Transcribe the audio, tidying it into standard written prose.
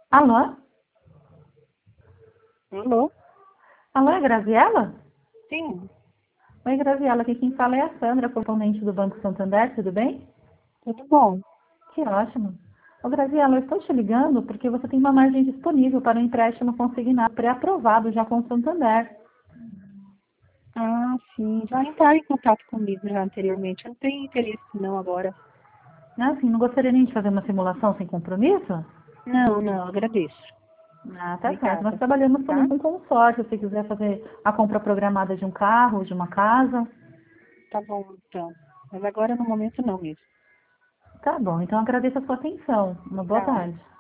Alô? Alô? Alô, é Graziela? Sim, Oi, Graziela, aqui quem fala é a Sandra, correspondente do Banco Santander, tudo bem? tudo bom. Que ótimo. Ô, Graziela, eu estou te ligando porque você tem uma margem disponível para um empréstimo consignado pré-aprovado já com o Santander. Ah, sim, já entraram em contato comigo já anteriormente. Eu não tenho interesse não agora. Assim, não gostaria nem de fazer uma simulação sem compromisso? Não, não, agradeço. Ah, tá certo. Nós Obrigada, trabalhamos também tá? com consórcio, se quiser fazer a compra programada de um carro, de uma casa. Tá bom, então. Mas agora no momento não mesmo. Tá bom, então agradeço a sua atenção. Uma boa Tá. tarde.